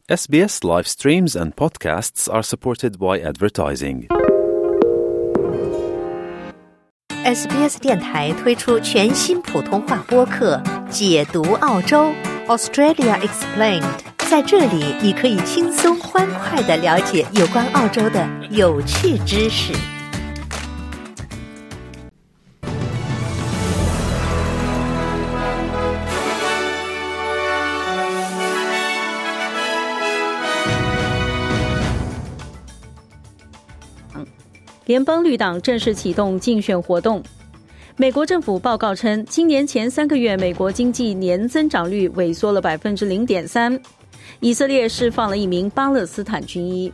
SBS live streams and podcasts are supported by advertising. SBS 电台推出全新普通话播客解读澳洲 Australia Explained， 在这里你可以轻松欢快地了解有关澳洲的有趣知识。 联邦绿党正式启动竞选活动。美国政府报告称，今年前3个月美国经济年增长率萎缩了 0.3%。 以色列释放了一名巴勒斯坦军医。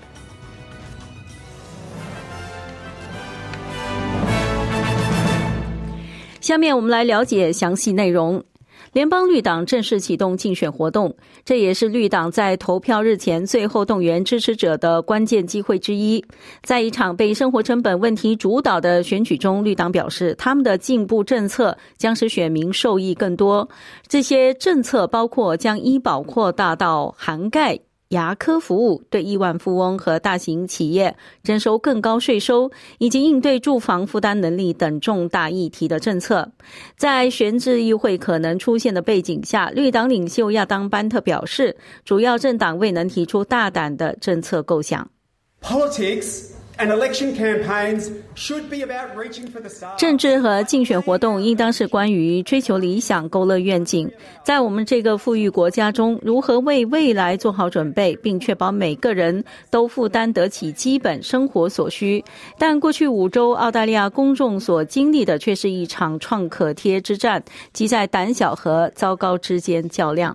下面我们来了解详细内容。联邦绿党正式启动竞选活动，这也是绿党在投票日前最后动员支持者的关键机会之一。在一场被生活成本问题主导的选举中，绿党表示他们的进步政策将使选民受益更多。这些政策包括将医保扩大到涵盖牙科服务，对亿万富翁和大型企业征收更高税收，以及应对住房负担能力等重大议题的政策。在悬置议会可能出现的背景下，绿党领袖亚当·班特表示，主要政党未能提出大胆的政策构想。政治和竞选活动应当是关于追求理想、勾勒愿景。在我们这个富裕国家中，如何为未来做好准备，并确保每个人都负担得起基本生活所需。但过去5周，澳大利亚公众所经历的却是一场创可贴之战，即在胆小和糟糕之间较量。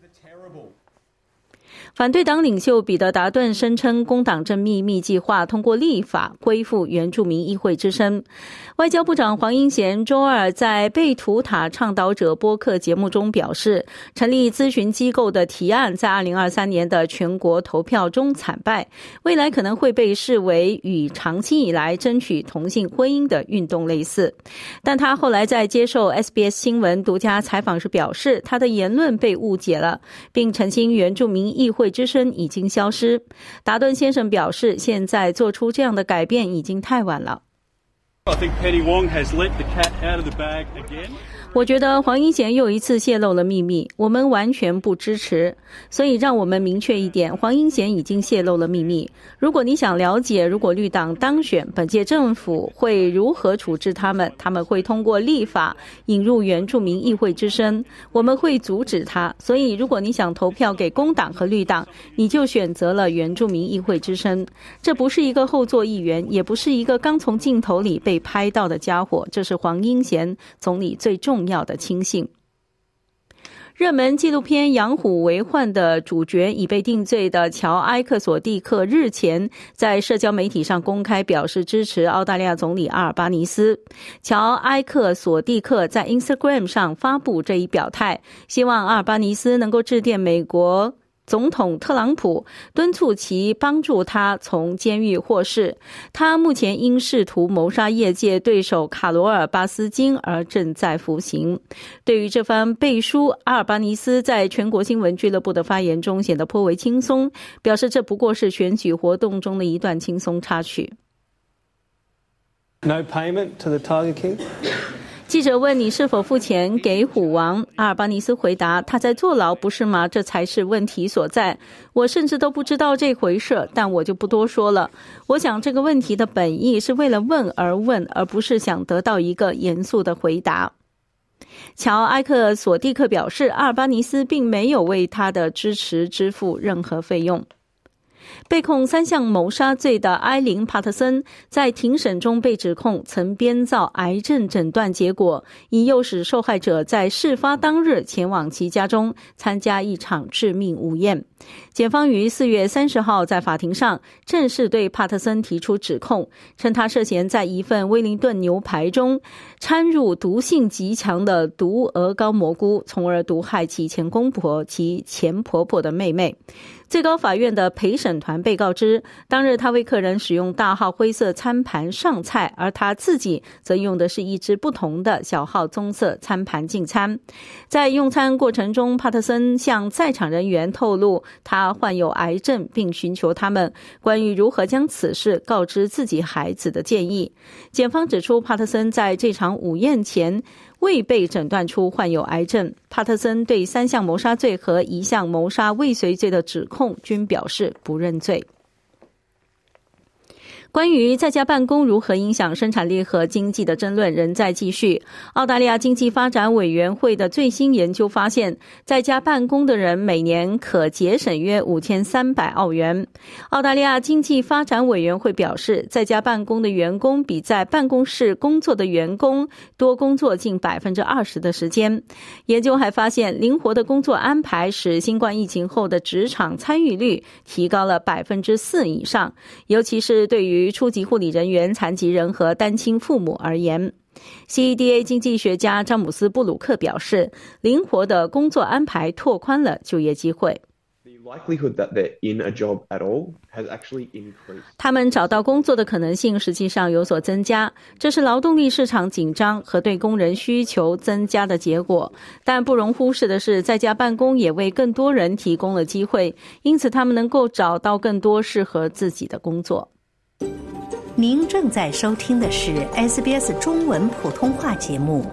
反对党领袖彼得·达顿声称，工党正秘密计划通过立法恢复原住民议会之声。外交部长黄英贤周二在贝图塔倡导者播客节目中表示，成立咨询机构的提案在2023年的全国投票中惨败，未来可能会被视为与长期以来争取同性婚姻的运动类似。但他后来在接受 SBS 新闻独家采访时表示，他的言论被误解了，并澄清原住民议会之声已经消失。达顿先生表示，现在做出这样的改变已经太晚了。我觉得黄英贤又一次泄露了秘密，我们完全不支持。所以让我们明确一点，黄英贤已经泄露了秘密。如果你想了解，如果绿党当选，本届政府会如何处置他们，他们会通过立法引入原住民议会之声，我们会阻止他。所以如果你想投票给工党和绿党，你就选择了原住民议会之声。这不是一个后座议员，也不是一个刚从镜头里被拍到的家伙，这是黄英贤总理最重要的亲信。热门纪录片《养虎为患》的主角已被定罪的乔·埃克索蒂克日前在社交媒体上公开表示支持澳大利亚总理阿尔巴尼斯。乔·埃克索蒂克在 Instagram 上发布这一表态，希望阿尔巴尼斯能够致电美国总统特朗普，敦促其帮助他从监狱获释。他目前因试图谋杀业界对手卡罗尔·巴斯金而正在服刑。对于这番背书，阿尔巴尼斯在全国新闻俱乐部的发言中显得颇为轻松，表示这不过是选举活动中的一段轻松插曲。 No payment to the Tiger King? 记者问你是否付钱给虎王，阿尔巴尼斯回答，他在坐牢不是吗？这才是问题所在。我甚至都不知道这回事，但我就不多说了。我想这个问题的本意是为了问而问，而不是想得到一个严肃的回答。乔·埃克索蒂克表示，阿尔巴尼斯并没有为他的支持支付任何费用。被控3项谋杀罪的埃琳·帕特森在庭审中被指控曾编造癌症诊断结果，以诱使受害者在事发当日前往其家中参加一场致命午宴。检方于4月30号在法庭上正式对帕特森提出指控，称他涉嫌在一份威灵顿牛排中掺入毒性极强的毒鹅膏蘑菇，从而毒害其前公婆、其前婆婆的妹妹。最高法院的陪审审团被告知，当日他为客人使用大号灰色餐盘上菜，而他自己则用的是一只不同的小号棕色餐盘进餐。在用餐过程中，帕特森向在场人员透露他患有癌症，并寻求他们关于如何将此事告知自己孩子的建议。检方指出，帕特森在这场午宴前未被诊断出患有癌症。帕特森对3项谋杀罪和1项谋杀未遂罪的指控均表示不认罪。关于在家办公如何影响生产力和经济的争论仍在继续。澳大利亚经济发展委员会的最新研究发现，在家办公的人每年可节省约5300澳元。澳大利亚经济发展委员会表示，在家办公的员工比在办公室工作的员工多工作近 20% 的时间。研究还发现，灵活的工作安排使新冠疫情后的职场参与率提高了 4% 以上，尤其是对于初级护理人员、残疾人和单亲父母而言。CEDA 经济学家詹姆斯·布鲁克表示，灵活的工作安排拓宽了就业机会。他们找到工作的可能性实际上有所增加，这是劳动力市场紧张和对工人需求增加的结果。但不容忽视的是，在家办公也为更多人提供了机会，因此他们能够找到更多适合自己的工作。 您正在收听的是 SBS 中文普通话节目。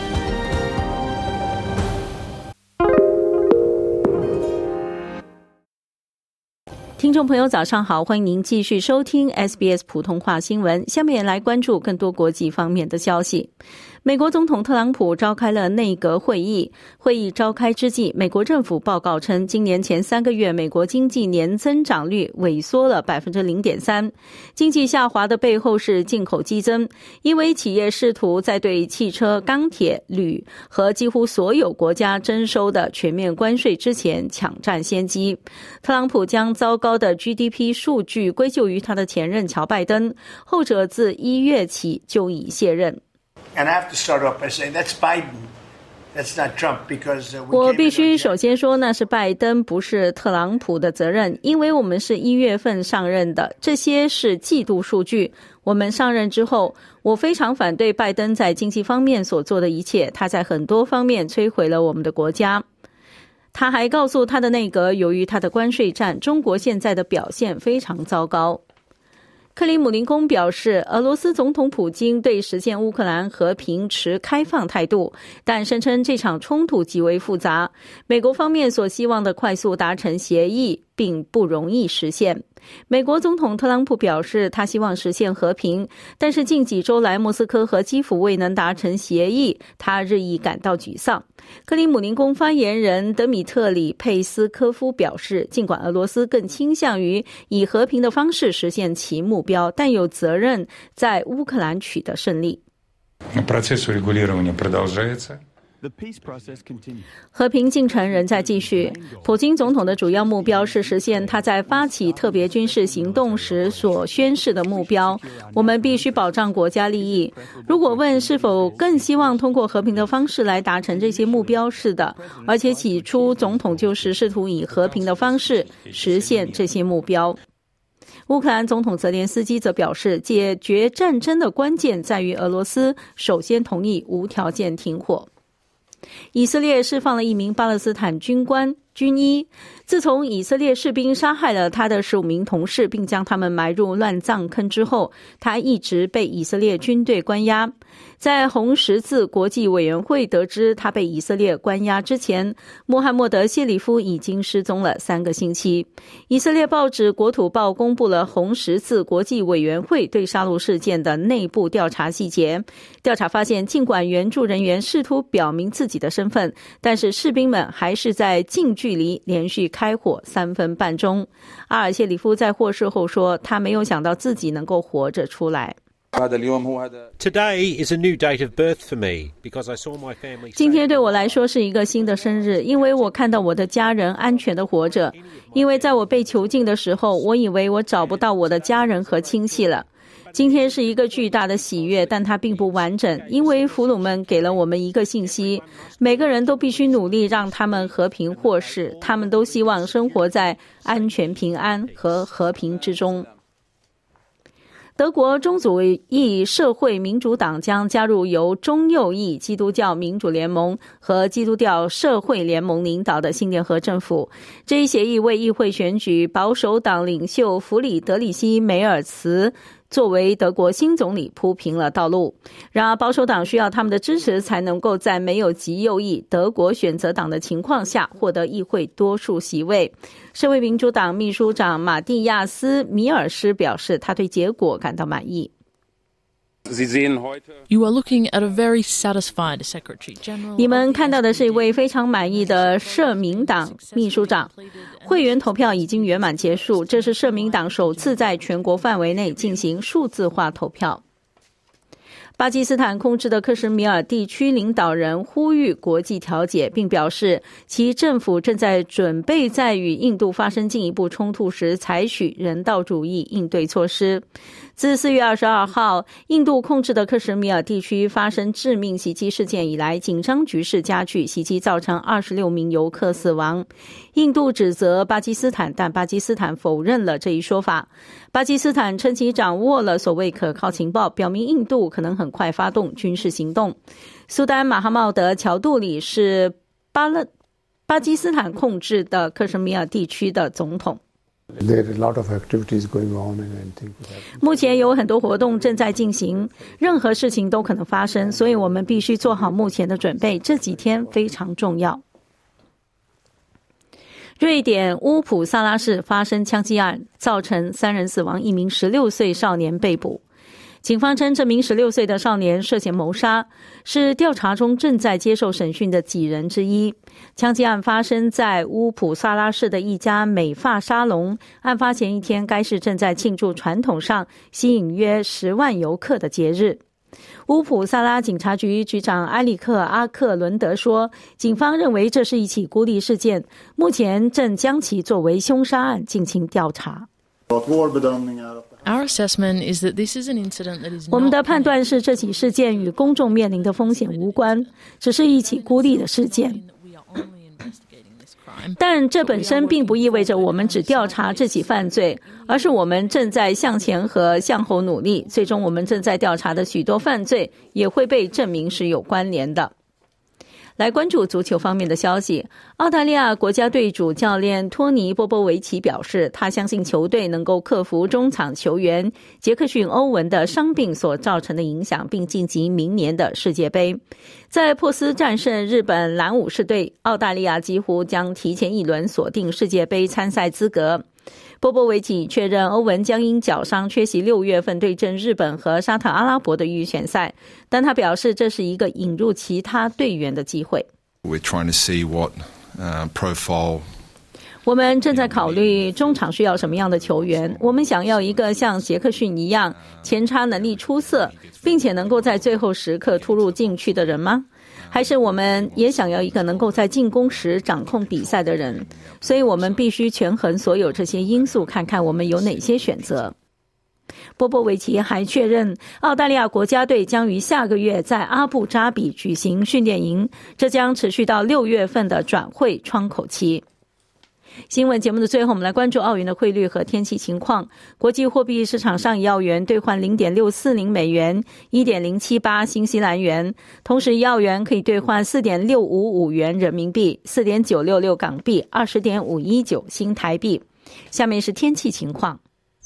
听众朋友早上好，欢迎您继续收听 SBS 普通话新闻。下面来关注更多国际方面的消息。美国总统特朗普召开了内阁会议，会议召开之际，美国政府报告称，今年前3个月美国经济年增长率萎缩了 0.3%。 经济下滑的背后是进口激增，因为企业试图在对汽车、钢铁、铝和几乎所有国家征收的全面关税之前抢占先机。特朗普将糟糕的 GDP 数据归咎于他的前任乔拜登，后者自1月起就已卸任。 And I have to start off by saying that's Biden. That's not Trump because 我必须首先说那是拜登，不是特朗普的责任，因为我们是1月份上任的，这些是季度数据。我们上任之后，我非常反对拜登在经济方面所做的一切，他在很多方面摧毁了我们的国家。他还告诉他的内阁，由于他的关税战，中国现在的表现非常糟糕。克里姆林宫表示，俄罗斯总统普京对实现乌克兰和平持开放态度，但声称这场冲突极为复杂，美国方面所希望的快速达成协议并不容易实现。美国总统特朗普表示，他希望实现和平，但是近几周来莫斯科和基辅未能达成协议，他日益感到沮丧。克里姆林宫发言人德米特里·佩斯科夫表示，尽管俄罗斯更倾向于以和平的方式实现其目标，但有责任在乌克兰取得胜利。和平进程仍在继续。普京总统的主要目标是实现他在发起特别军事行动时所宣示的目标。我们必须保障国家利益。如果问是否更希望通过和平的方式来达成这些目标，是的，而且起初总统就是试图以和平的方式实现这些目标。乌克兰总统泽连斯基则表示，解决战争的关键在于俄罗斯首先同意无条件停火。以色列释放了1名巴勒斯坦军医，自从以色列士兵杀害了他的15名同事，并将他们埋入乱葬坑之后，他一直被以色列军队关押。在红十字国际委员会得知他被以色列关押之前，穆罕默德·谢里夫已经失踪了3个星期。以色列报纸《国土报》公布了红十字国际委员会对杀戮事件的内部调查细节。调查发现，尽管援助人员试图表明自己的身份，但是士兵们还是在近距离连续开火3分半钟。阿尔谢里夫在获释后说，他没有想到自己能够活着出来。 Today is a new date of birth for me because I saw my family. 今天对我来说是一个新的生日，因为我看到我的家人安全地活着。因为在我被囚禁的时候，我以为我找不到我的家人和亲戚了。 今天是一个巨大的喜悦，但它并不完整，因为俘虏们给了我们一个信息：每个人都必须努力让他们和平获释，他们都希望生活在安全、平安和和平之中。德国中左翼社会民主党将加入由中右翼基督教民主联盟和基督教社会联盟领导的新联合政府。这一协议为议会选举保守党领袖弗里德里希·梅尔茨作为德国新总理铺平了道路。然而保守党需要他们的支持才能够在没有极右翼德国选择党的情况下获得议会多数席位。社会民主党秘书长马蒂亚斯·米尔斯表示，他对结果感到满意。 You are looking at a very satisfied Secretary General. 你们看到的是一位非常满意的社民党秘书长。会员投票已经圆满结束，这是社民党首次在全国范围内进行数字化投票。巴基斯坦控制的克什米尔地区领导人呼吁国际调解，并表示其政府正在准备在与印度发生进一步冲突时采取人道主义应对措施。自4月22号印度控制的克什米尔地区发生致命袭击事件以来，紧张局势加剧，袭击造成26名游客死亡。印度指责巴基斯坦，但巴基斯坦否认了这一说法。巴基斯坦称其掌握了所谓可靠情报，表明印度可能很快发动军事行动。苏丹马哈茂德·乔杜里是巴基斯坦控制的克什米尔地区的总统。目前有很多活动正在进行，任何事情都可能发生，所以我们必须做好目前的准备，这几天非常重要。瑞典乌普萨拉市发生枪击案，造成3人死亡，1名16岁少年被捕。警方称这名16岁的少年涉嫌谋杀，是调查中正在接受审讯的几人之一。枪击案发生在乌普萨拉市的一家美发沙龙，案发前一天该市正在庆祝传统上吸引约10万游客的节日。乌普萨拉警察局局长埃里克·阿克伦德说，警方认为这是一起孤立事件，目前正将其作为凶杀案进行调查。 Our assessment is that this is an incident that is 我们的判断是这起事件与公众面临的风险无关，只是一起孤立的事件。但这本身并不意味着我们只调查这起犯罪，而是我们正在向前和向后努力，最终我们正在调查的许多犯罪也会被证明是有关联的。来关注足球方面的消息，澳大利亚国家队主教练托尼·波波维奇表示，他相信球队能够克服中场球员杰克逊·欧文的伤病所造成的影响，并晋级明年的世界杯。在珀斯战胜日本蓝武士队，澳大利亚几乎将提前一轮锁定世界杯参赛资格。波波维奇确认欧文将因脚伤缺席6月份对阵日本和沙特阿拉伯的预选赛，但他表示这是一个引入其他队员的机会。 We're trying to see what profile 我们正在考虑中场需要什么样的球员。我们想要一个像杰克逊一样前插能力出色，并且能够在最后时刻突入禁区的人吗？还是我们也想要一个能够在进攻时掌控比赛的人？所以我们必须权衡所有这些因素，看看我们有哪些选择。波波维奇还确认，澳大利亚国家队将于下个月在阿布扎比举行训练营，这将持续到6月份的转会窗口期。新闻节目的最后，我们来关注澳元的汇率和天气情况。国际货币市场上，以澳元兑换 0.640 美元， 1.078 新西兰元。同时，一澳元可以兑换 4.655 元人民币， 4.966 港币， 20.519 新台币。下面是天气情况。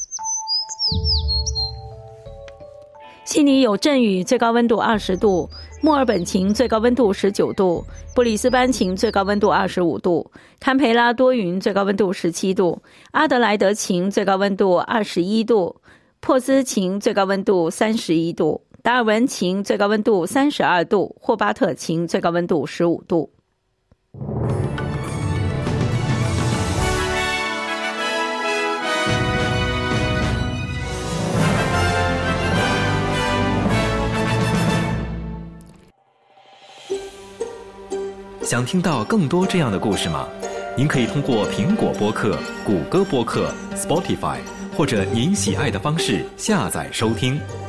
悉尼有阵雨，最高温度20度；墨尔本晴，最高温度19度；布里斯班晴，最高温度25度；堪培拉多云，最高温度17度；阿德莱德晴，最高温度21度；珀斯晴，最高温度31度；达尔文晴，最高温度32度；霍巴特晴，最高温度15度。 想听到更多这样的故事吗？您可以通过苹果播客、谷歌播客、Spotify 或者您喜爱的方式下载收听。